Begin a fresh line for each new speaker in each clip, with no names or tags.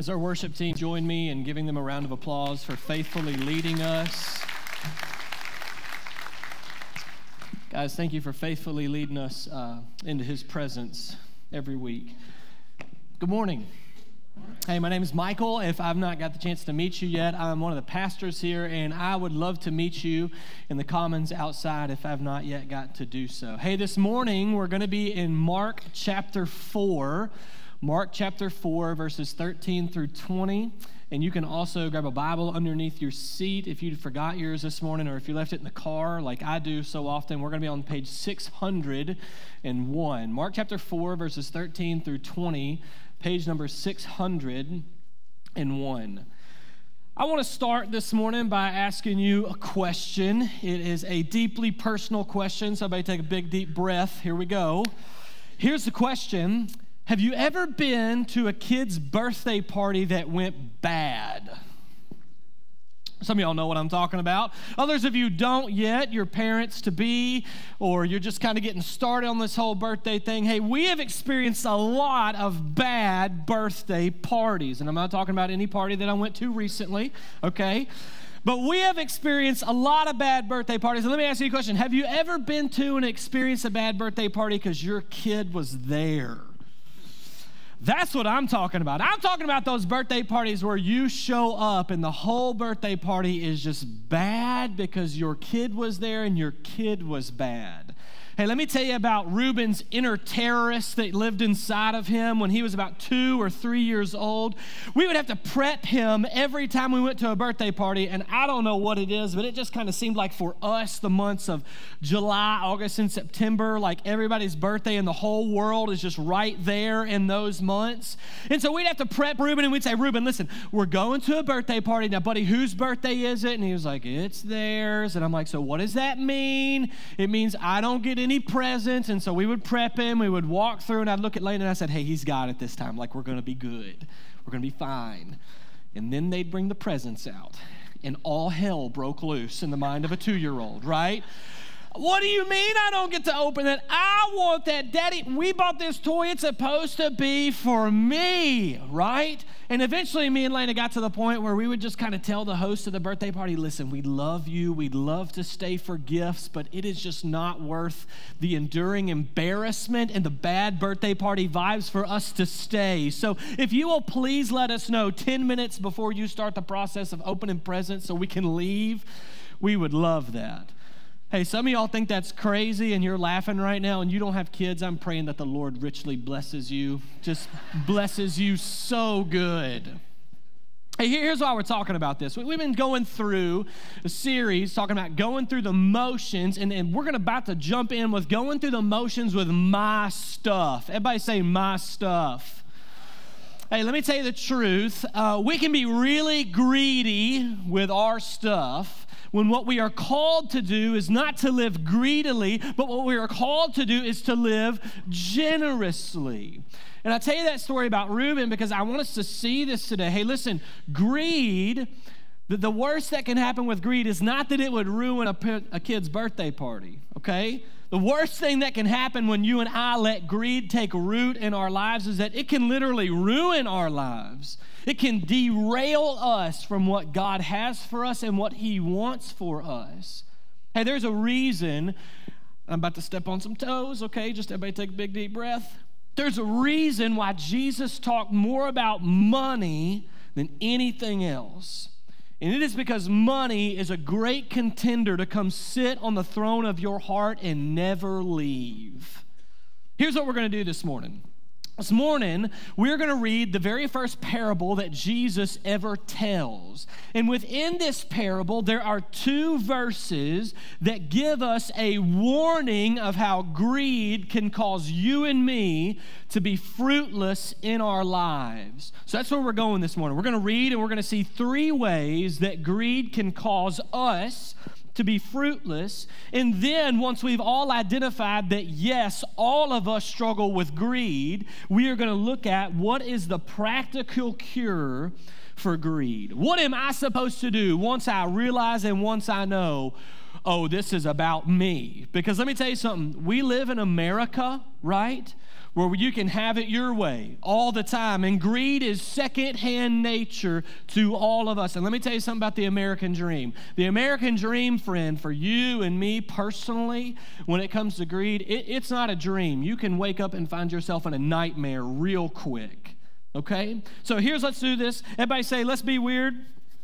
As our worship team join me in giving them a round of applause for faithfully leading us. Guys, thank you for faithfully leading us into His presence every week. Good morning. Hey, my name is Michael. If I've not got the chance to meet you yet, I'm one of the pastors here, and I would love to meet you in the commons outside if I've not yet got to do so. Hey, this morning we're going to be in Mark chapter 4. Mark chapter 4, verses 13 through 20. And you can also grab a Bible underneath your seat if you forgot yours this morning or if you left it in the car like I do so often. We're going to be on page 601. Mark chapter 4, verses 13 through 20, page number 601. I want to start this morning by asking you a question. It is a deeply personal question, so everybody take a big, deep breath. Here we go. Here's the question. Have you ever been to a kid's birthday party that went bad? Some of y'all know what I'm talking about. Others of you don't yet. You're parents-to-be, or you're just kind of getting started on this whole birthday thing. Hey, we have experienced a lot of bad birthday parties, and I'm not talking about any party that I went to recently, okay? But we have experienced a lot of bad birthday parties. And let me ask you a question. Have you ever been to and experienced a bad birthday party because your kid was there? That's what I'm talking about. I'm talking about those birthday parties where you show up and the whole birthday party is just bad because your kid was there and your kid was bad. Hey, let me tell you about Reuben's inner terrorist that lived inside of him when he was about 2 or 3 years old. We would have to prep him every time we went to a birthday party, and I don't know what it is, but it just kind of seemed like for us, the months of July, August, and September, like everybody's birthday in the whole world is just right there in those months. And so we'd have to prep Reuben, and we'd say, Reuben, listen, we're going to a birthday party. Now, buddy, whose birthday is it? And he was like, it's theirs. And I'm like, so what does that mean? It means I don't get any presents. And so we would prep him, we would walk through, and I'd look at Lane and I said, hey, he's got it this time. Like, we're going to be good. We're going to be fine. And then they'd bring the presents out, and all hell broke loose in the mind of a 2-year-old, right? What do you mean I don't get to open it? I want that. Daddy, we bought this toy. It's supposed to be for me, right? And eventually me and Lena got to the point where we would just kind of tell the host of the birthday party, listen, we love you. We'd love to stay for gifts, but it is just not worth the enduring embarrassment and the bad birthday party vibes for us to stay. So if you will please let us know 10 minutes before you start the process of opening presents so we can leave, we would love that. Hey, some of y'all think that's crazy and you're laughing right now and you don't have kids. I'm praying that the Lord richly blesses you, just blesses you so good. Hey, here's why we're talking about this. We've been going through a series talking about going through the motions, and we're about to jump in with going through the motions with my stuff. Everybody say my stuff. Hey, let me tell you the truth. We can be really greedy with our stuff when what we are called to do is not to live greedily, but what we are called to do is to live generously. And I tell you that story about Reuben because I want us to see this today. Hey, listen, greed, the worst that can happen with greed is not that it would ruin a kid's birthday party, okay? The worst thing that can happen when you and I let greed take root in our lives is that it can literally ruin our lives. It can derail us from what God has for us and what He wants for us. Hey, there's a reason. I'm about to step on some toes, okay? Just everybody take a big, deep breath. There's a reason why Jesus talked more about money than anything else. And it is because money is a great contender to come sit on the throne of your heart and never leave. Here's what we're going to do this morning. This morning, we're going to read the very first parable that Jesus ever tells. And within this parable, there are 2 verses that give us a warning of how greed can cause you and me to be fruitless in our lives. So that's where we're going this morning. We're going to read and we're going to see 3 ways that greed can cause us to be fruitless. And then once we've all identified that, yes, all of us struggle with greed, we are going to look at what is the practical cure for greed. What am I supposed to do once I realize and once I know, oh, this is about me? Because let me tell you something. We live in America, right, where you can have it your way all the time. And greed is secondhand nature to all of us. And let me tell you something about the American dream. The American dream, friend, for you and me personally, when it comes to greed, it's not a dream. You can wake up and find yourself in a nightmare real quick, okay? So let's do this. Everybody say, let's be weird.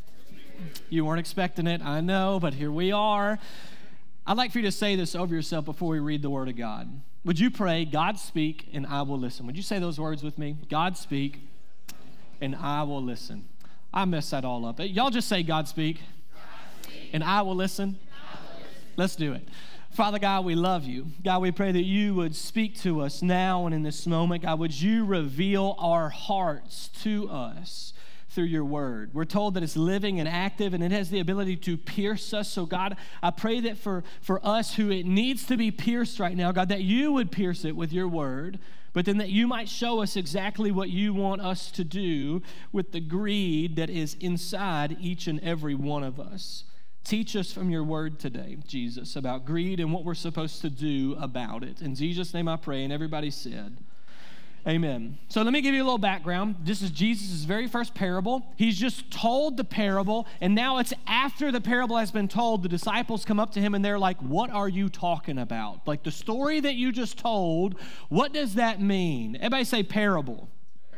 You weren't expecting it, I know, but here we are. I'd like for you to say this over yourself before we read the Word of God. Would you pray, God speak, and I will listen? Would you say those words with me? God speak, and I will listen. I messed that all up. Y'all just say, God speak, and I will listen. Let's do it. Father God, we love you. God, we pray that you would speak to us now and in this moment. God, would you reveal our hearts to us through your word. We're told that it's living and active, and it has the ability to pierce us. So God, I pray that for us who it needs to be pierced right now, God, that you would pierce it with your word, but then that you might show us exactly what you want us to do with the greed that is inside each and every one of us. Teach us from your word today, Jesus, about greed and what we're supposed to do about it. In Jesus' name I pray, and everybody said, amen. So let me give you a little background. This is Jesus' very first parable. He's just told the parable, and now it's after the parable has been told, the disciples come up to him and they're like, what are you talking about? Like the story that you just told, what does that mean? Everybody say parable.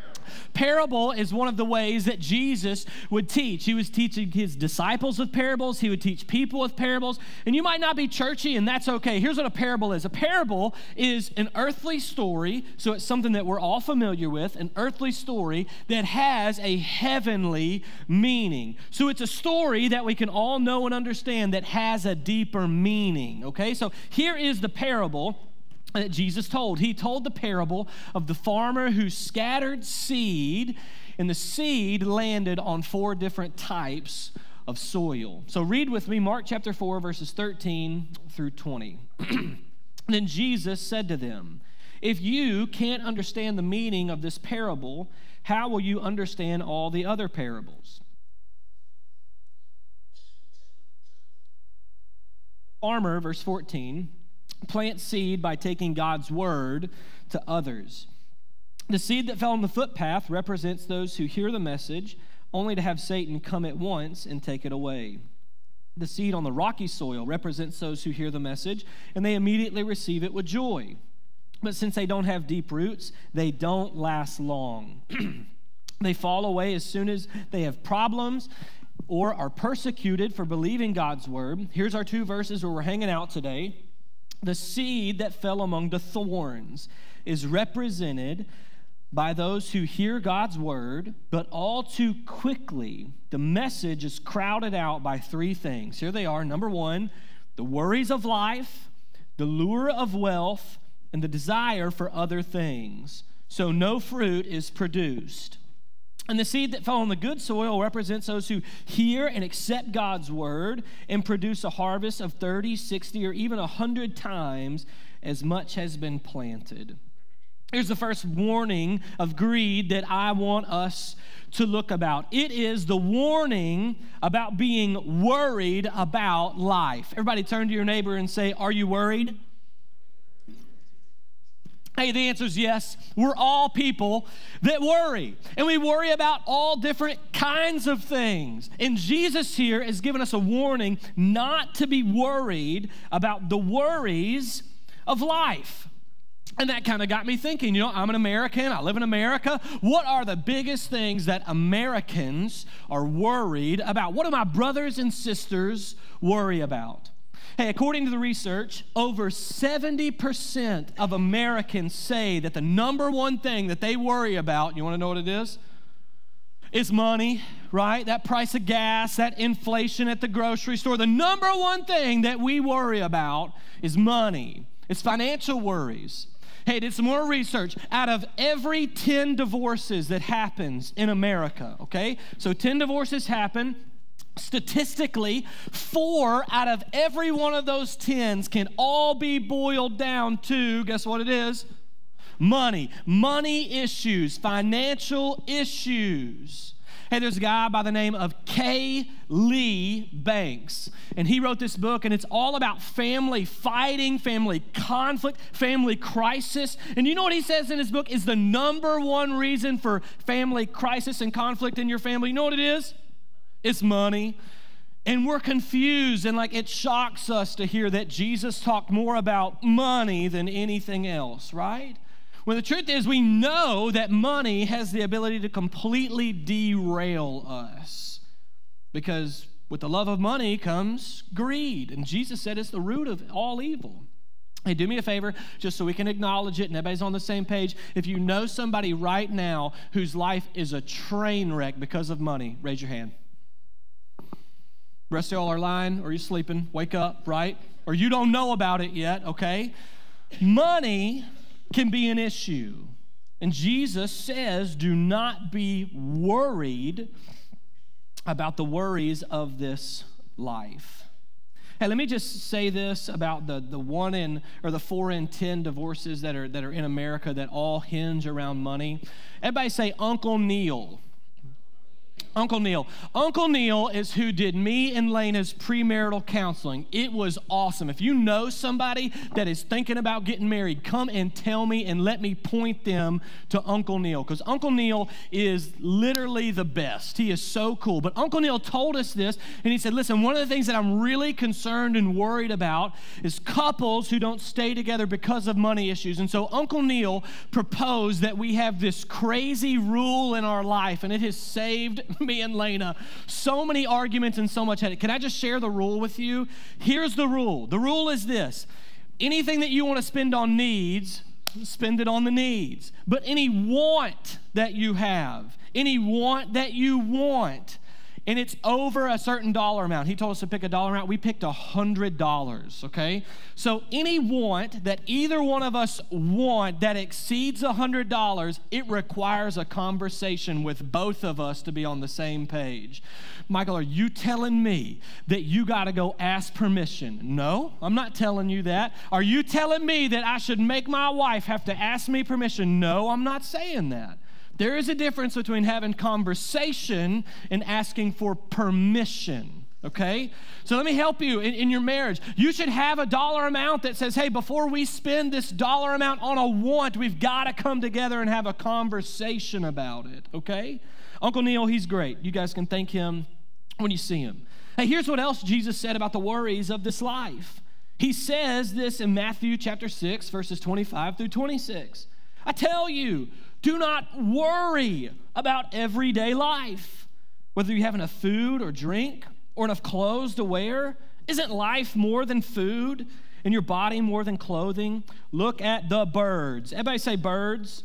Parable is one of the ways that Jesus would teach. He was teaching his disciples with parables. He would teach people with parables. And you might not be churchy, and that's okay. Here's what a parable is. A parable is an earthly story, so it's something that we're all familiar with, an earthly story that has a heavenly meaning. So it's a story that we can all know and understand that has a deeper meaning, okay? So here is the parable that Jesus told. He told the parable of the farmer who scattered seed, and the seed landed on 4 different types of soil. So read with me Mark chapter 4, verses 13 through 20. Then Jesus said to them, if you can't understand the meaning of this parable, how will you understand all the other parables? Farmer, verse 14, plant seed by taking God's word to others. The seed that fell on the footpath represents those who hear the message, only to have Satan come at once and take it away. The seed on the rocky soil represents those who hear the message, and they immediately receive it with joy. But since they don't have deep roots, they don't last long. They fall away as soon as they have problems or are persecuted for believing God's word. Here's our 2 verses where we're hanging out today. The seed that fell among the thorns is represented by those who hear God's word, but all too quickly, the message is crowded out by 3 things. Here they are. Number 1, the worries of life, the lure of wealth, and the desire for other things. So no fruit is produced. And the seed that fell on the good soil represents those who hear and accept God's word and produce a harvest of 30, 60, or even 100 times as much has been planted. Here's the first warning of greed that I want us to look about. It is the warning about being worried about life. Everybody turn to your neighbor and say, are you worried? Hey, the answer is yes. We're all people that worry. And we worry about all different kinds of things. And Jesus here has given us a warning not to be worried about the worries of life. And that kind of got me thinking, I'm an American, I live in America. What are the biggest things that Americans are worried about? What do my brothers and sisters worry about? Hey, according to the research, over 70% of Americans say that the number one thing that they worry about, you want to know what it is? It's money, right? That price of gas, that inflation at the grocery store. The number one thing that we worry about is money. It's financial worries. Hey, did some more research. Out of every 10 divorces that happens in America, okay? So 10 divorces happen. Statistically, 4 out of every one of those 10s can all be boiled down to, guess what it is? Money. Money issues, financial issues. Hey, there's a guy by the name of K. Lee Banks, and he wrote this book, and it's all about family fighting, family conflict, family crisis. And you know what he says in his book is the number one reason for family crisis and conflict in your family? You know what it is? It's money. And we're confused, and like it shocks us to hear that Jesus talked more about money than anything else, right? Well, the truth is we know that money has the ability to completely derail us, because with the love of money comes greed, and Jesus said it's the root of all evil. Hey, do me a favor, just so we can acknowledge it and everybody's on the same page. If you know somebody right now whose life is a train wreck because of money, raise your hand. The rest of y'all are lying, or you're sleeping. Wake up, right? Or you don't know about it yet, okay? Money can be an issue. And Jesus says, do not be worried about the worries of this life. Hey, let me just say this about the 4 in 10 divorces that are in America that all hinge around money. Everybody say Uncle Neil. Uncle Neil. Uncle Neil is who did me and Lena's premarital counseling. It was awesome. If you know somebody that is thinking about getting married, come and tell me and let me point them to Uncle Neil, because Uncle Neil is literally the best. He is so cool. But Uncle Neil told us this, and he said, listen, one of the things that I'm really concerned and worried about is couples who don't stay together because of money issues. And so Uncle Neil proposed that we have this crazy rule in our life, and it has saved me and Lena so many arguments and so much headache. Can I just share the rule with you? Here's the rule. The rule is this: anything that you want to spend on needs, spend it on the needs. But any want that you have, any want that you want, and it's over a certain dollar amount. He told us to pick a dollar amount. We picked $100, okay? So any want that either one of us want that exceeds $100, it requires a conversation with both of us to be on the same page. Michael, are you telling me that you got to go ask permission? No, I'm not telling you that. Are you telling me that I should make my wife have to ask me permission? No, I'm not saying that. There is a difference between having conversation and asking for permission, okay? So let me help you in your marriage. You should have a dollar amount that says, hey, before we spend this dollar amount on a want, we've got to come together and have a conversation about it, okay? Uncle Neil, he's great. You guys can thank him when you see him. Hey, here's what else Jesus said about the worries of this life. He says this in Matthew chapter 6, verses 25 through 26. I tell you, do not worry about everyday life, whether you have enough food or drink or enough clothes to wear. Isn't life more than food and your body more than clothing? Look at the birds. Everybody say birds.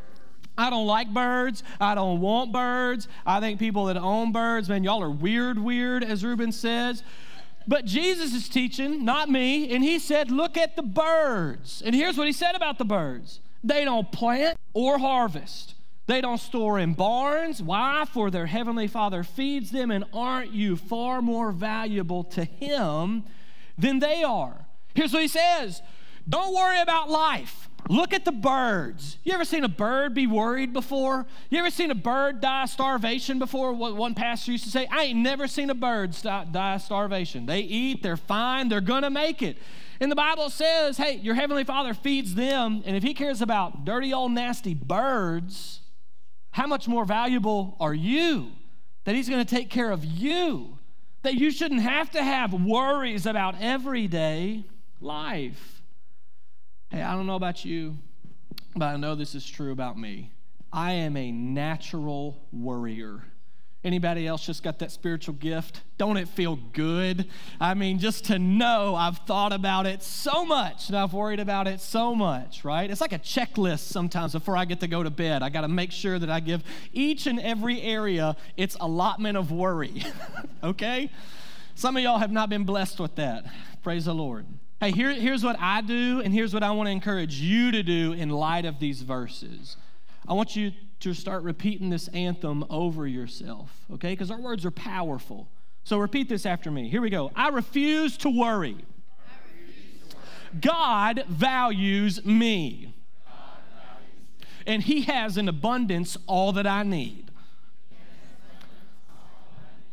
I don't like birds. I don't want birds. I think people that own birds, man, y'all are weird, as Reuben says. But Jesus is teaching, not me, and he said, look at the birds. And here's what he said about the birds. They don't plant or harvest. They don't store in barns. Why? For their heavenly Father feeds them, and aren't you far more valuable to him than they are? Here's what he says. Don't worry about life. Look at the birds. You ever seen a bird be worried before? You ever seen a bird die of starvation before? What one pastor used to say, I ain't never seen a bird die of starvation. They eat, they're fine, they're gonna make it. And the Bible says, hey, your heavenly Father feeds them, and if he cares about dirty old nasty birds, how much more valuable are you? That he's gonna take care of you. That you shouldn't have to have worries about everyday life. Hey, I don't know about you, but I know this is true about me. I am a natural worrier. Anybody else just got that spiritual gift? Don't it feel good? I mean, just to know I've thought about it so much and I've worried about it so much, right? It's like a checklist sometimes before I get to go to bed. I got to make sure that I give each and every area its allotment of worry, okay? Some of y'all have not been blessed with that. Praise the Lord. Hey, here's what I do, and here's what I want to encourage you to do in light of these verses. I want you to start repeating this anthem over yourself, okay? Because our words are powerful. So repeat this after me. Here we go. I refuse to worry. God values me. And he has in abundance all that I need.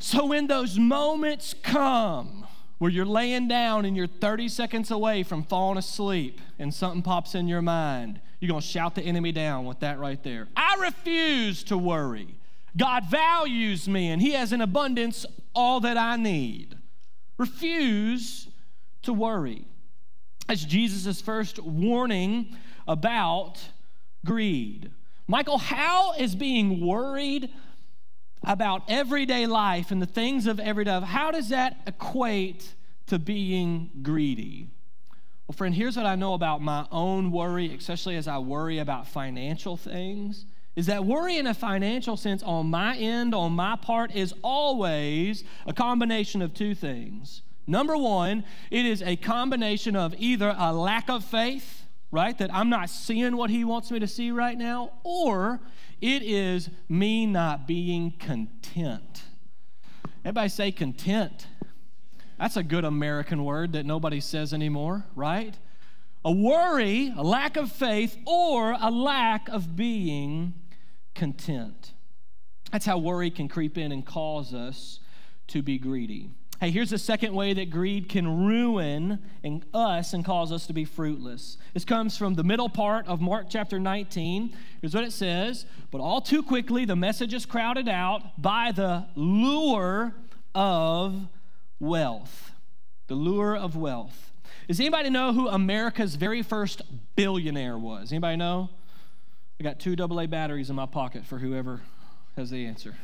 So when those moments come where you're laying down and you're 30 seconds away from falling asleep and something pops in your mind, you're going to shout the enemy down with that right there. I refuse to worry. God values me and he has in abundance all that I need. Refuse to worry. That's Jesus' first warning about greed. Michael, how is being worried about everyday life and the things of everyday life, how does that equate to being greedy? Well, friend, here's what I know about my own worry, especially as I worry about financial things, is that worry in a financial sense on my end, on my part, is always a combination of two things. Number one, it is a combination of either a lack of faith, right, that I'm not seeing what he wants me to see right now, or it is me not being content. Everybody say content. That's a good American word that nobody says anymore, right? A worry, a lack of faith, or a lack of being content. That's how worry can creep in and cause us to be greedy. Hey, here's the second way that greed can ruin us and cause us to be fruitless. This comes from the middle part of Mark chapter 19. Here's what it says. But all too quickly, the message is crowded out by the lure of wealth. The lure of wealth. Does anybody know who America's very first billionaire was? Anybody know? I got 2 AA batteries in my pocket for whoever has the answer.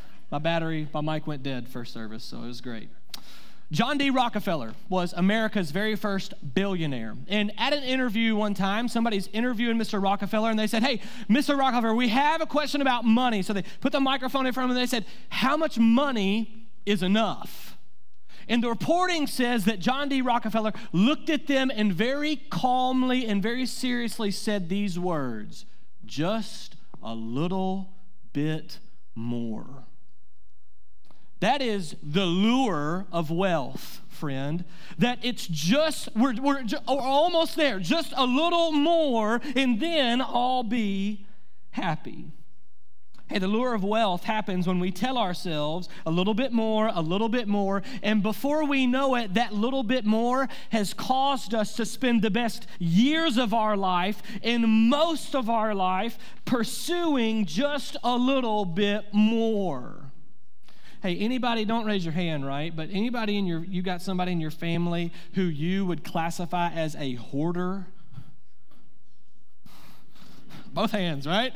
My mic went dead first service, so it was great. John D. Rockefeller was America's very first billionaire. And at an interview one time, somebody's interviewing Mr. Rockefeller, and they said, hey, Mr. Rockefeller, we have a question about money. So they put the microphone in front of him, and they said, how much money is enough? And the reporting says that John D. Rockefeller looked at them and very calmly and very seriously said these words, just a little bit more. That is the lure of wealth, friend. That it's just, we're almost there, just a little more, and then I'll be happy. Hey, the lure of wealth happens when we tell ourselves a little bit more, and before we know it, that little bit more has caused us to spend the best years of our life and most of our life pursuing just a little bit more. Hey, anybody, don't raise your hand, right? But anybody you got somebody in your family who you would classify as a hoarder? Both hands, right?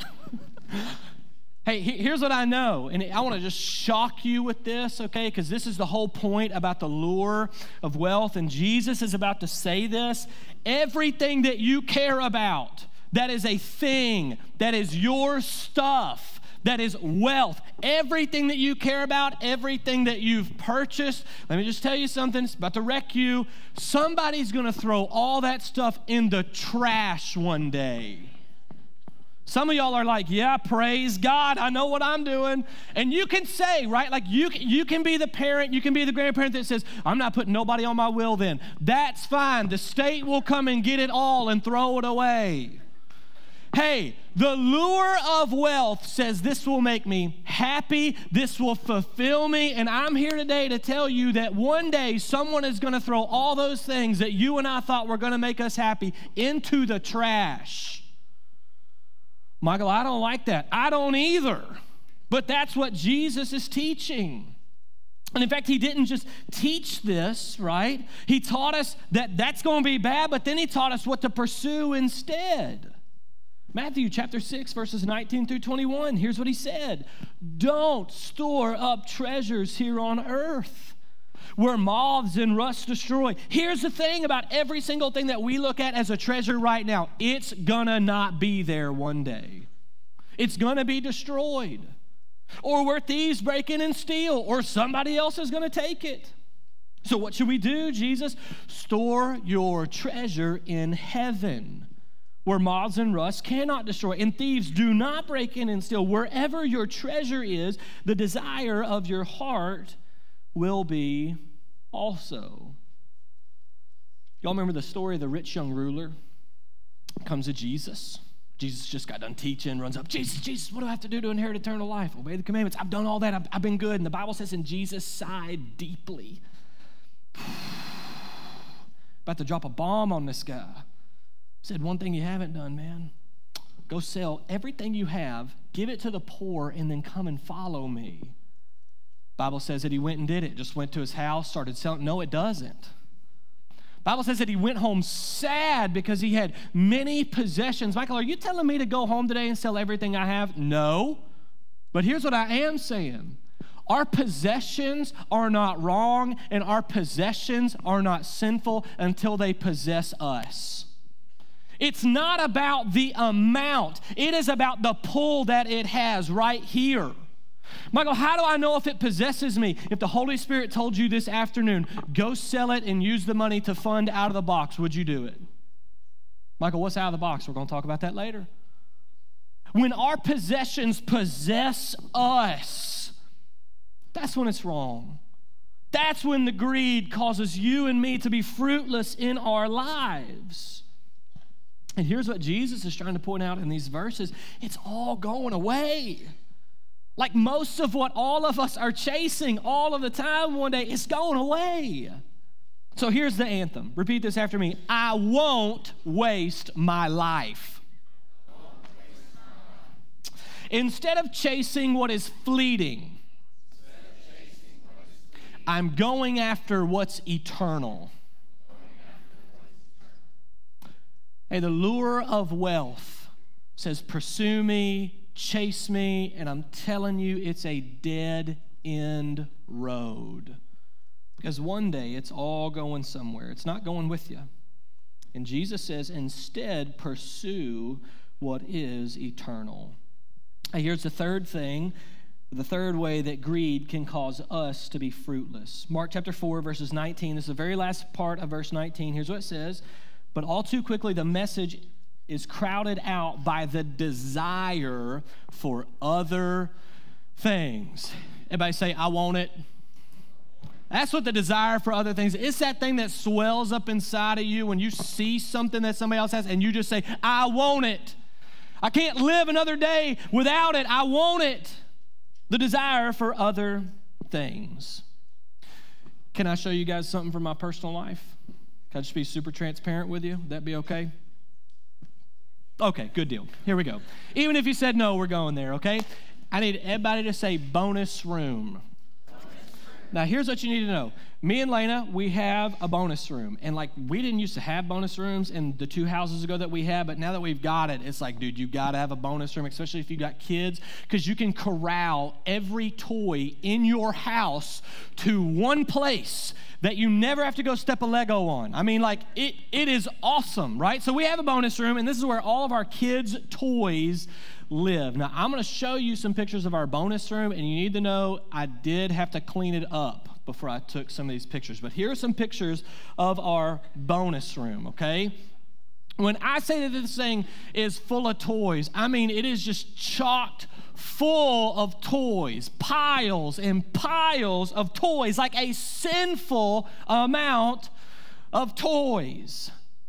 Hey, here's what I know, and I want to just shock you with this, okay? Because this is the whole point about the lure of wealth, and Jesus is about to say this. Everything that you care about, that is a thing, that is your stuff, that is wealth. Everything that you care about, everything that you've purchased, let me just tell you something, it's about to wreck you. Somebody's going to throw all that stuff in the trash one day. Some of y'all are like, yeah, praise God, I know what I'm doing. And you can say, right, like you can be the parent, you can be the grandparent that says, I'm not putting nobody on my will then. That's fine. The state will come and get it all and throw it away. Hey, the lure of wealth says this will make me happy, this will fulfill me, and I'm here today to tell you that one day someone is going to throw all those things that you and I thought were going to make us happy into the trash. Michael, I don't like that. I don't either. But that's what Jesus is teaching. And in fact, he didn't just teach this, right? He taught us that that's going to be bad, but then he taught us what to pursue instead. Matthew chapter 6, verses 19 through 21, here's what he said. Don't store up treasures here on earth where moths and rust destroy. Here's the thing about every single thing that we look at as a treasure right now. It's gonna not be there one day. It's gonna be destroyed. Or where thieves break in and steal, or somebody else is gonna take it. So what should we do, Jesus? Store your treasure in heaven, where moths and rust cannot destroy, and thieves do not break in and steal. Wherever your treasure is, the desire of your heart will be also. Y'all remember the story of the rich young ruler? Comes to Jesus. Jesus just got done teaching, runs up, Jesus, what do I have to do to inherit eternal life? Obey the commandments. I've done all that. I've been good. And the Bible says, and Jesus sighed deeply. About to drop a bomb on this guy. Said, one thing you haven't done, man. Go sell everything you have, give it to the poor, and then come and follow me. Bible says that he went and did it. Just went to his house, started selling. No, it doesn't. Bible says that he went home sad because he had many possessions. Michael, are you telling me to go home today and sell everything I have? No. But here's what I am saying. Our possessions are not wrong, and our possessions are not sinful until they possess us. It's not about the amount. It is about the pull that it has right here. Michael, how do I know if it possesses me? If the Holy Spirit told you this afternoon, go sell it and use the money to fund out of the box, would you do it? Michael, what's out of the box? We're going to talk about that later. When our possessions possess us, that's when it's wrong. That's when the greed causes you and me to be fruitless in our lives. And here's what Jesus is trying to point out in these verses. It's all going away. Like most of what all of us are chasing all of the time one day, it's going away. So here's the anthem. Repeat this after me. I won't waste my life. Instead of chasing what is fleeting, I'm going after what's eternal. Hey, the lure of wealth says, pursue me, chase me, and I'm telling you, it's a dead-end road. Because one day, it's all going somewhere. It's not going with you. And Jesus says, instead, pursue what is eternal. Hey, here's the third thing, the third way that greed can cause us to be fruitless. Mark chapter 4, verses 19. This is the very last part of verse 19. Here's what it says. But all too quickly, the message is crowded out by the desire for other things. Everybody say, I want it. That's what the desire for other things is. It's that thing that swells up inside of you when you see something that somebody else has and you just say, I want it. I can't live another day without it. I want it. The desire for other things. Can I show you guys something from my personal life? Can I just be super transparent with you? Would that be okay? Okay, good deal. Here we go. Even if you said no, we're going there, okay? I need everybody to say bonus room. Now, here's what you need to know. Me and Lena, we have a bonus room. And, we didn't used to have bonus rooms in the 2 houses ago that we had, but now that we've got it, it's like, dude, you got to have a bonus room, especially if you got kids, because you can corral every toy in your house to one place that you never have to go step a Lego on. I mean, it is awesome, right? So we have a bonus room, and this is where all of our kids' toys live. Now, I'm going to show you some pictures of our bonus room, and you need to know I did have to clean it up before I took some of these pictures. But here are some pictures of our bonus room, okay? When I say that this thing is full of toys, I mean it is just chocked full of toys, piles and piles of toys, like a sinful amount of toys.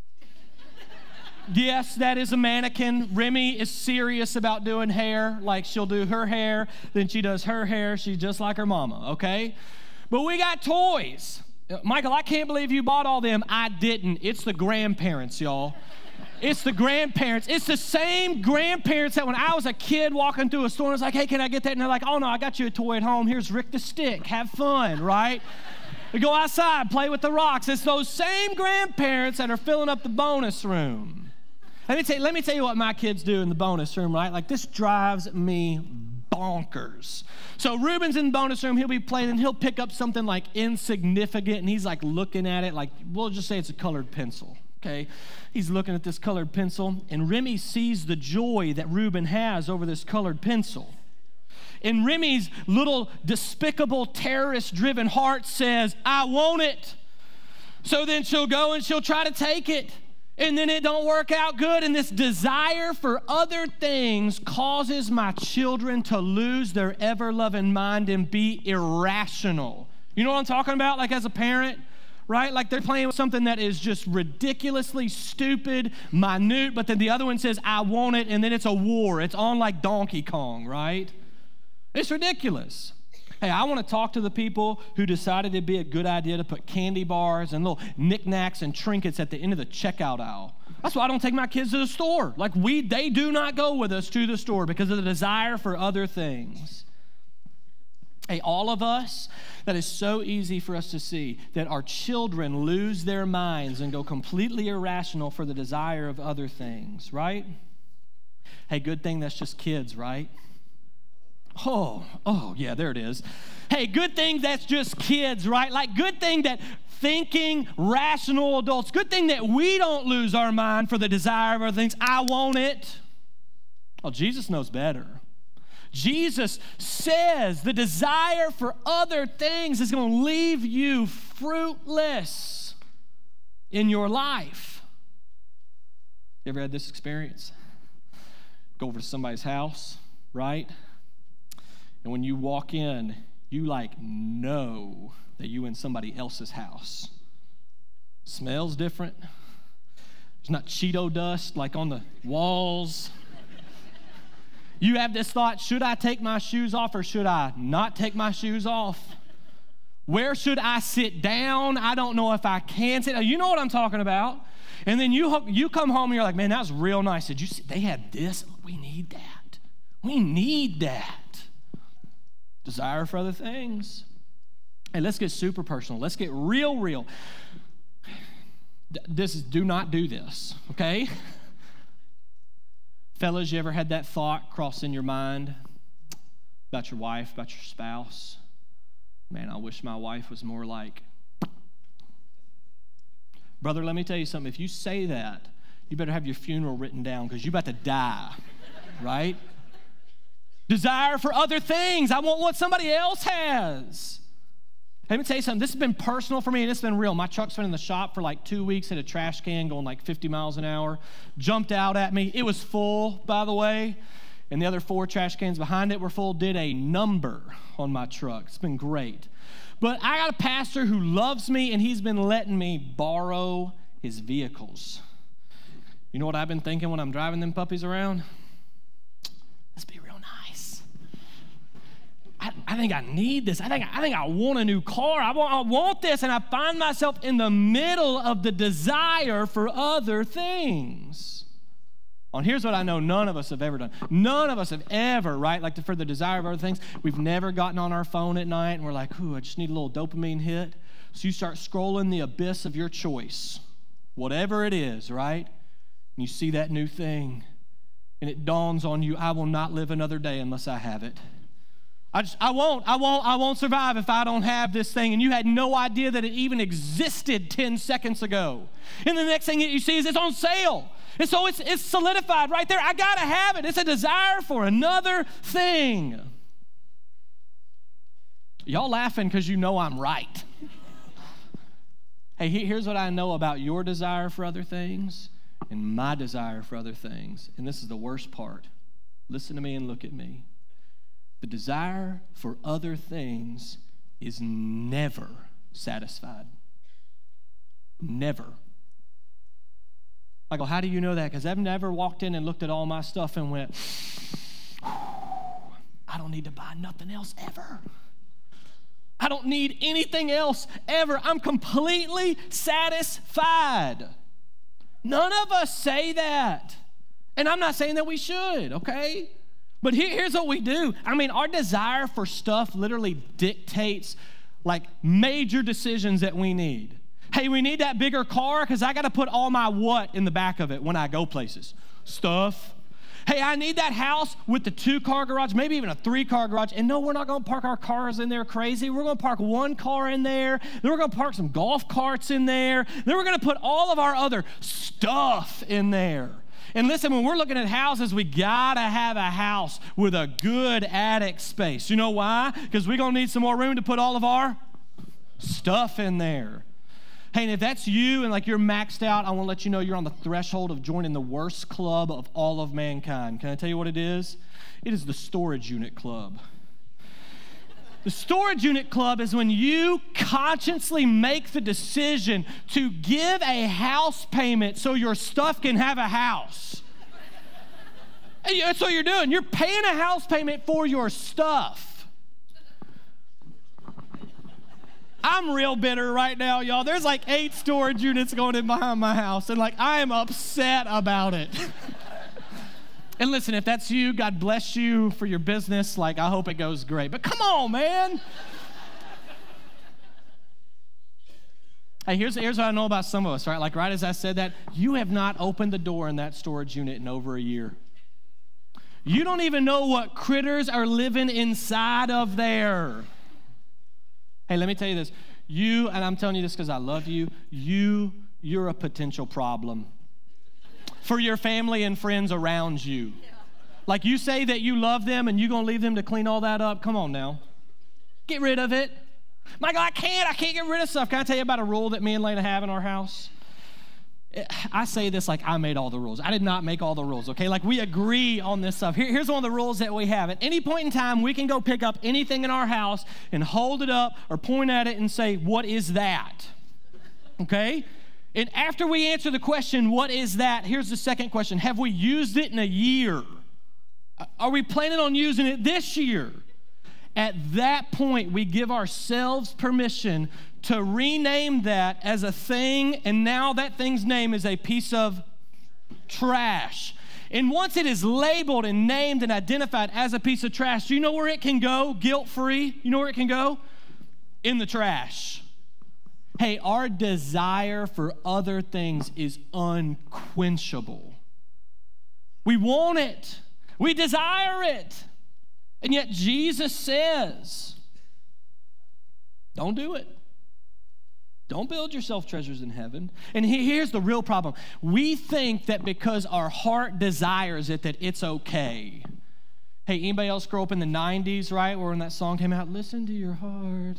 Yes, that is a mannequin. Remy is serious about doing hair. She'll do her hair, then she does her hair. She's just like her mama, okay? But we got toys. Michael, I can't believe you bought all them. I didn't. It's the grandparents, y'all. It's the grandparents. It's the same grandparents that when I was a kid walking through a store, I was like, hey, can I get that? And they're like, oh, no, I got you a toy at home. Here's Rick the Stick. Have fun, right? We go outside, play with the rocks. It's those same grandparents that are filling up the bonus room. Let me tell you what my kids do in the bonus room, right? This drives me bonkers. So Ruben's in the bonus room. He'll be playing, and he'll pick up something insignificant, and he's looking at it we'll just say it's a colored pencil, okay? He's looking at this colored pencil, and Remy sees the joy that Ruben has over this colored pencil. And Remy's little despicable terrorist-driven heart says, I want it. So then she'll go and she'll try to take it. And then it don't work out good, and this desire for other things causes my children to lose their ever-loving mind and be irrational. You know what I'm talking about, as a parent? right? Like they're playing with something that is just ridiculously stupid, minute, but then the other one says, I want it, and then it's a war. It's on like Donkey Kong, right? It's ridiculous. Hey, I want to talk to the people who decided it'd be a good idea to put candy bars and little knickknacks and trinkets at the end of the checkout aisle. That's why I don't take my kids to the store. Like they do not go with us to the store because of the desire for other things. Hey, all of us, that is so easy for us to see that our children lose their minds and go completely irrational for the desire of other things, right? Hey, good thing that's just kids, right? Oh, yeah, there it is. Hey, good thing that's just kids, right? Like, good thing that thinking, rational adults, good thing that we don't lose our mind for the desire of other things. I want it. Oh, Jesus knows better. Jesus says the desire for other things is going to leave you fruitless in your life. You ever had this experience? Go over to somebody's house, right? And when you walk in, you like know that you in somebody else's house. Smells different. There's not Cheeto dust like on the walls. You have this thought, should I take my shoes off or should I not take my shoes off? Where should I sit down? I don't know if I can sit down. You know what I'm talking about. And then you come home and you're like, man, that was real nice. Did you see they had this? We need that. We need that. Desire for other things. Hey, let's get super personal. Let's get real. Do not do this, okay? Fellas, you ever had that thought cross in your mind about your wife, about your spouse? Man, I wish my wife was more like. Brother, let me tell you something. If you say that, you better have your funeral written down because you're about to die, right? Desire for other things. I want what somebody else has. Let me tell you something. This has been personal for me, and it's been real. My truck's been in the shop for like 2 weeks, hit a trash can going like 50 miles an hour, jumped out at me. It was full, by the way, and the other 4 trash cans behind it were full, did a number on my truck. It's been great. But I got a pastor who loves me, and he's been letting me borrow his vehicles. You know what I've been thinking when I'm driving them puppies around? Let's be real nice. I think I need this. I think I want a new car. I want this, and I find myself in the middle of the desire for other things. And here's what I know none of us have ever done. None of us have ever, right, like for the desire of other things, we've never gotten on our phone at night and we're like, ooh, I just need a little dopamine hit. So you start scrolling the abyss of your choice, whatever it is, right? And you see that new thing, and it dawns on you, I will not live another day unless I have it. I won't survive if I don't have this thing. And you had no idea that it even existed 10 seconds ago. And the next thing that you see is it's on sale. And so it's solidified right there. I got to have it. It's a desire for another thing. Y'all laughing because you know I'm right. Hey, here's what I know about your desire for other things and my desire for other things. And this is the worst part. Listen to me and look at me. The desire for other things is never satisfied. Never. I go, how do you know that? Because I've never walked in and looked at all my stuff and went, I don't need to buy nothing else ever. I don't need anything else ever. I'm completely satisfied. None of us say that. And I'm not saying that we should, okay? But here's what we do. I mean, our desire for stuff literally dictates like major decisions that we need. Hey, we need that bigger car because I got to put all my what in the back of it when I go places? Stuff. Hey, I need that house with the 2-car garage, maybe even a 3-car garage. And no, we're not going to park our cars in there crazy. We're going to park 1 car in there. Then we're going to park some golf carts in there. Then we're going to put all of our other stuff in there. And listen, when we're looking at houses, we got to have a house with a good attic space. You know why? Because we're going to need some more room to put all of our stuff in there. Hey, and if that's you and like you're maxed out, I want to let you know you're on the threshold of joining the worst club of all of mankind. Can I tell you what it is? It is the storage unit club. The storage unit club is when you consciously make the decision to give a house payment so your stuff can have a house. And that's what you're doing. You're paying a house payment for your stuff. I'm real bitter right now, y'all. There's like 8 storage units going in behind my house, and like I am upset about it. And listen, if that's you, God bless you for your business. Like, I hope it goes great. But come on, man. Hey, here's what I know about some of us, right? Like, right as I said that, you have not opened the door in that storage unit in over a year. You don't even know what critters are living inside of there. Hey, let me tell you this. You, and I'm telling you this because I love you, you're a potential problem for your family and friends around you. Like, you say that you love them and you're going to leave them to clean all that up. Come on now. Get rid of it. Michael, I can't get rid of stuff. Can I tell you about a rule that me and Lena have in our house? I say this like I made all the rules. I did not make all the rules, okay? Like, we agree on this stuff. Here's one of the rules that we have. At any point in time, we can go pick up anything in our house and hold it up or point at it and say, what is that? Okay? And after we answer the question, what is that? Here's the second question. Have we used it in a year? Are we planning on using it this year? At that point, we give ourselves permission to rename that as a thing, and now that thing's name is a piece of trash. And once it is labeled and named and identified as a piece of trash, do you know where it can go guilt-free? You know where it can go? In the trash. Hey, our desire for other things is unquenchable. We want it. We desire it. And yet Jesus says, don't do it. Don't build yourself treasures in heaven. And here's the real problem. We think that because our heart desires it, that it's okay. Hey, anybody else grow up in the 90s, right? Where when that song came out, listen to your heart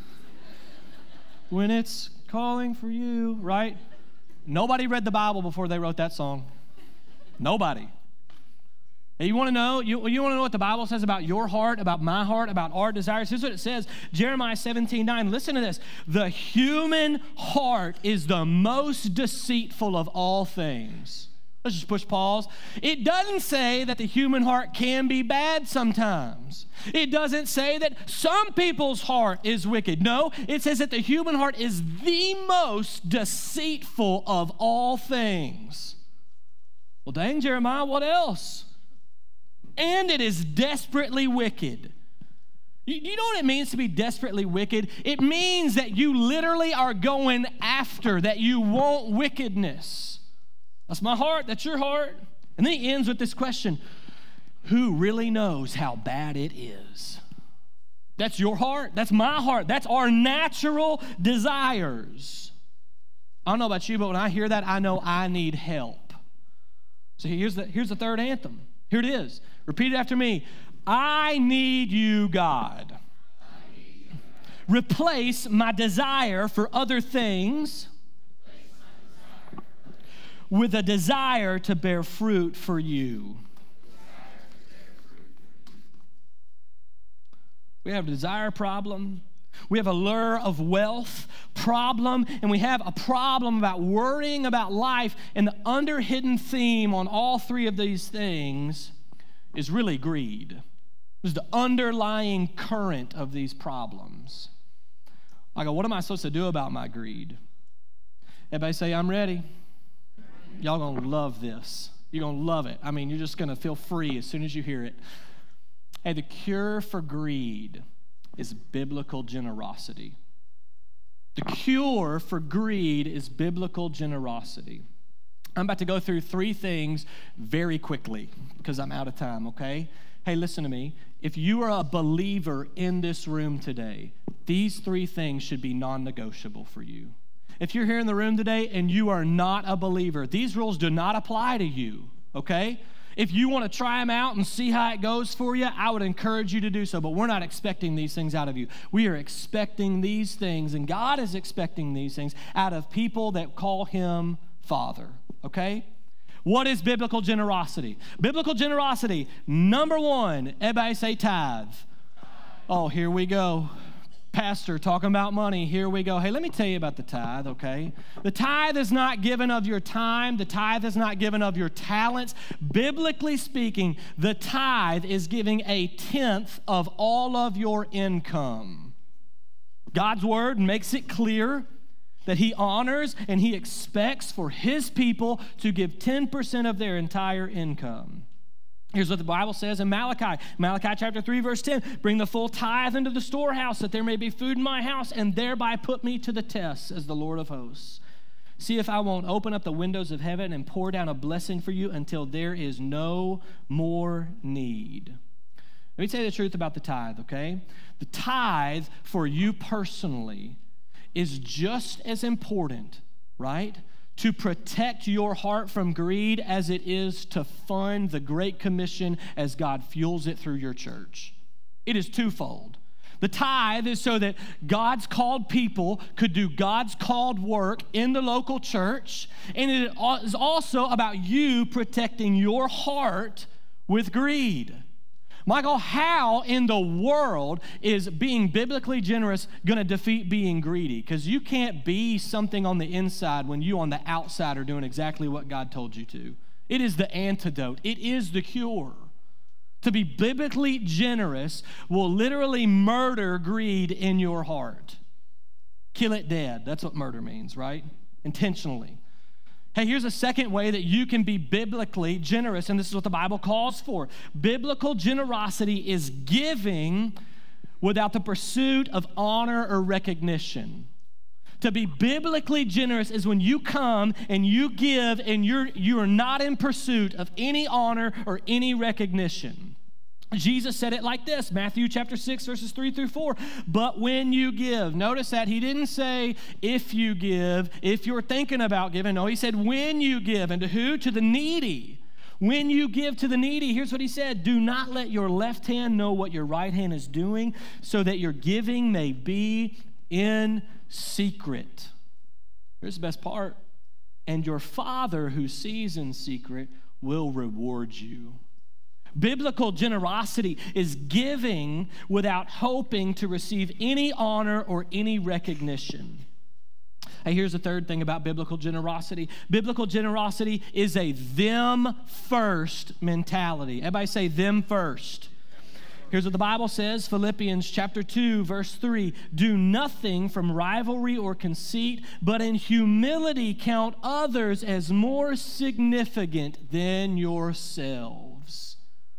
when it's calling for you, right? Nobody read the Bible before they wrote that song. Nobody. Hey, you want to know? You want to know what the Bible says about your heart, about my heart, about our desires? Here's what it says, Jeremiah 17:9. Listen to this. The human heart is the most deceitful of all things. Let's just push pause. It doesn't say that the human heart can be bad sometimes. It doesn't say that some people's heart is wicked. No, it says that the human heart is the most deceitful of all things. Well, dang, Jeremiah, what else? And it is desperately wicked. You know what it means to be desperately wicked? It means that you literally are going after, that you want wickedness. That's my heart, that's your heart. And then he ends with this question, who really knows how bad it is? That's your heart, that's my heart, that's our natural desires. I don't know about you, but when I hear that, I know I need help. So here's the third anthem. Here it is. Repeat it after me. I need you, God. Replace my desire for other things with a desire to bear fruit for you. We have a desire problem. We have a lure of wealth problem, and we have a problem about worrying about life, and the underhidden theme on all three of these things is really greed. It's the underlying current of these problems. I go, what am I supposed to do about my greed? Everybody say, I'm ready. Y'all gonna love this. You're gonna love it. I mean, you're just gonna feel free as soon as you hear it. Hey, the cure for greed is biblical generosity. The cure for greed is biblical generosity. I'm about to go through 3 things very quickly because I'm out of time, okay? Hey, listen to me. If you are a believer in this room today, these 3 things should be non-negotiable for you. If you're here in the room today and you are not a believer, these rules do not apply to you, okay? If you want to try them out and see how it goes for you, I would encourage you to do so, but we're not expecting these things out of you. We are expecting these things, and God is expecting these things out of people that call him Father, okay? What is biblical generosity? Biblical generosity, number 1, everybody say tithe. Oh, here we go. Pastor talking about money. Here we go. Hey, let me tell you about the tithe, okay? The tithe is not given of your time. The tithe is not given of your talents. Biblically speaking, the tithe is giving 1/10 of all of your income. God's word makes it clear that he honors and he expects for his people to give 10% of their entire income. Here's what the Bible says in Malachi. Malachi chapter 3, verse 10. Bring the full tithe into the storehouse, that there may be food in my house, and thereby put me to the test, says the Lord of hosts. See if I won't open up the windows of heaven and pour down a blessing for you until there is no more need. Let me tell you the truth about the tithe, okay? The tithe for you personally is just as important, right, to protect your heart from greed as it is to fund the Great Commission as God fuels it through your church. It is twofold. The tithe is so that God's called people could do God's called work in the local church, and it is also about you protecting your heart with greed. Michael, how in the world is being biblically generous going to defeat being greedy? Because you can't be something on the inside when you on the outside are doing exactly what God told you to. It is the antidote. It is the cure. To be biblically generous will literally murder greed in your heart. Kill it dead. That's what murder means, right? Intentionally. Hey, here's a second way that you can be biblically generous, and this is what the Bible calls for. Biblical generosity is giving without the pursuit of honor or recognition. To be biblically generous is when you come and you give and you are not in pursuit of any honor or any recognition. Jesus said it like this, Matthew chapter 6, verses 3 through 4. But when you give, notice that he didn't say if you give, if you're thinking about giving. No, he said when you give. And to who? To the needy. When you give to the needy, here's what he said. Do not let your left hand know what your right hand is doing, so that your giving may be in secret. Here's the best part. And your Father who sees in secret will reward you. Biblical generosity is giving without hoping to receive any honor or any recognition. Hey, here's the third thing about biblical generosity. Biblical generosity is a them first mentality. Everybody say them first. Here's what the Bible says, Philippians chapter 2, verse 3. Do nothing from rivalry or conceit, but in humility count others as more significant than yourselves.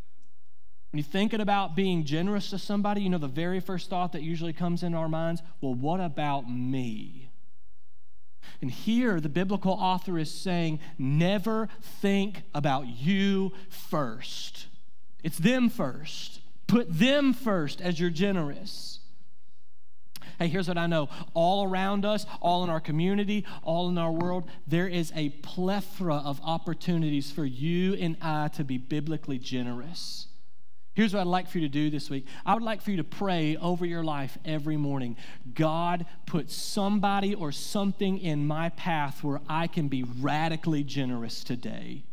When you're thinking about being generous to somebody, you know the very first thought that usually comes in our minds, well, what about me? And here the biblical author is saying, never think about you first. It's them first. Put them first as you're generous. Hey, here's what I know. All around us, all in our community, all in our world, there is a plethora of opportunities for you and I to be biblically generous. Here's what I'd like for you to do this week. I would like for you to pray over your life every morning. God, put somebody or something in my path where I can be radically generous today.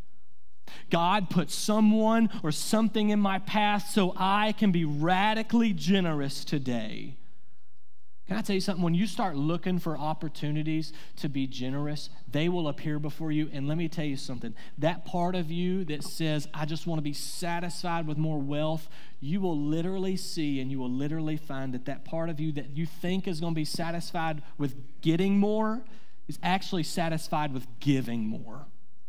God, put someone or something in my path so I can be radically generous today. Can I tell you something? When you start looking for opportunities to be generous, they will appear before you. And let me tell you something. That part of you that says, I just want to be satisfied with more wealth, you will literally see and you will literally find that that part of you that you think is going to be satisfied with getting more is actually satisfied with giving more.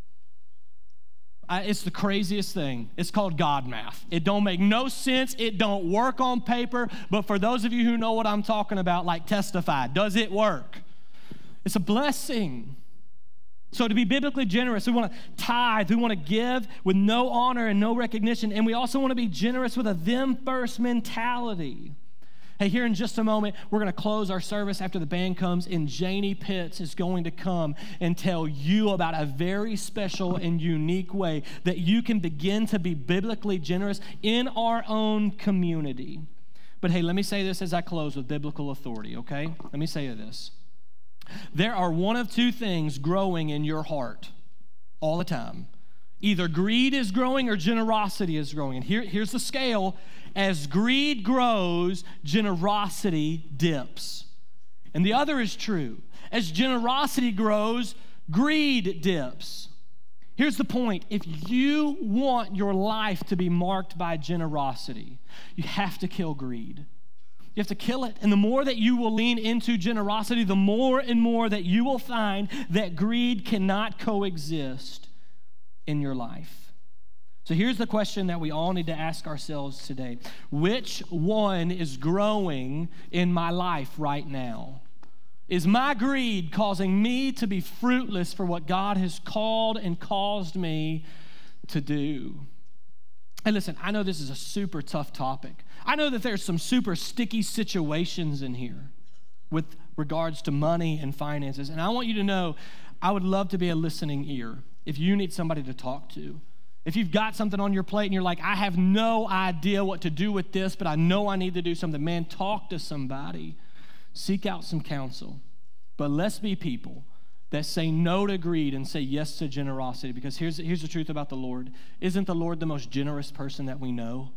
It's the craziest thing. It's called God math. It don't make no sense. It don't work on paper. But for those of you who know what I'm talking about, like testify, does it work? It's a blessing. So to be biblically generous, we want to tithe. We want to give with no honor and no recognition. And we also want to be generous with a them first mentality. Hey, here in just a moment, we're going to close our service after the band comes, and Janie Pitts is going to come and tell you about a very special and unique way that you can begin to be biblically generous in our own community. But hey, let me say this as I close with biblical authority, okay? Let me say this. There are one of two things growing in your heart all the time. Either greed is growing or generosity is growing. And here's the scale. As greed grows, generosity dips. And the other is true. As generosity grows, greed dips. Here's the point. If you want your life to be marked by generosity, you have to kill greed. You have to kill it. And the more that you will lean into generosity, the more and more that you will find that greed cannot coexist in your life. So here's the question that we all need to ask ourselves today. Which one is growing in my life right now? Is my greed causing me to be fruitless for what God has called and caused me to do? And listen, I know this is a super tough topic. I know that there's some super sticky situations in here with regards to money and finances. And I want you to know, I would love to be a listening ear if you need somebody to talk to. If you've got something on your plate and you're like, I have no idea what to do with this, but I know I need to do something. Man, talk to somebody. Seek out some counsel. But let's be people that say no to greed and say yes to generosity. Because here's the truth about the Lord. Isn't the Lord the most generous person that we know?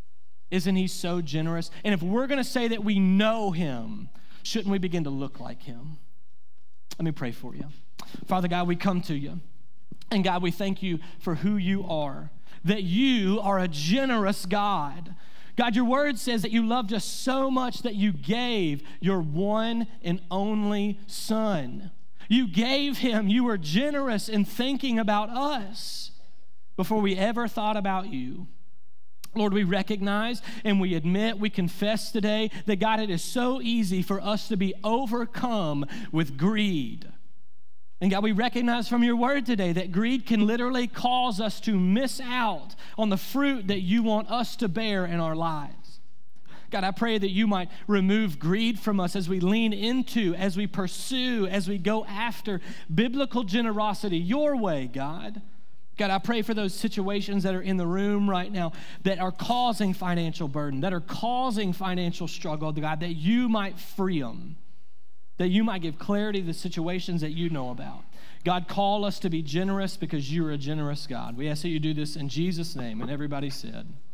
Isn't he so generous? And if we're going to say that we know him, shouldn't we begin to look like him? Let me pray for you. Father God, we come to you. And God, we thank you for who you are, that you are a generous God. God, your word says that you loved us so much that you gave your one and only Son. You gave him. You were generous in thinking about us before we ever thought about you. Lord, we recognize and we admit, we confess today that, God, it is so easy for us to be overcome with greed. And God, we recognize from your word today that greed can literally cause us to miss out on the fruit that you want us to bear in our lives. God, I pray that you might remove greed from us as we lean into, as we pursue, as we go after biblical generosity your way, God. God, I pray for those situations that are in the room right now that are causing financial burden, that are causing financial struggle, God, that you might free them. That you might give clarity to the situations that you know about. God, call us to be generous because you're a generous God. We ask that you do this in Jesus' name. And everybody said,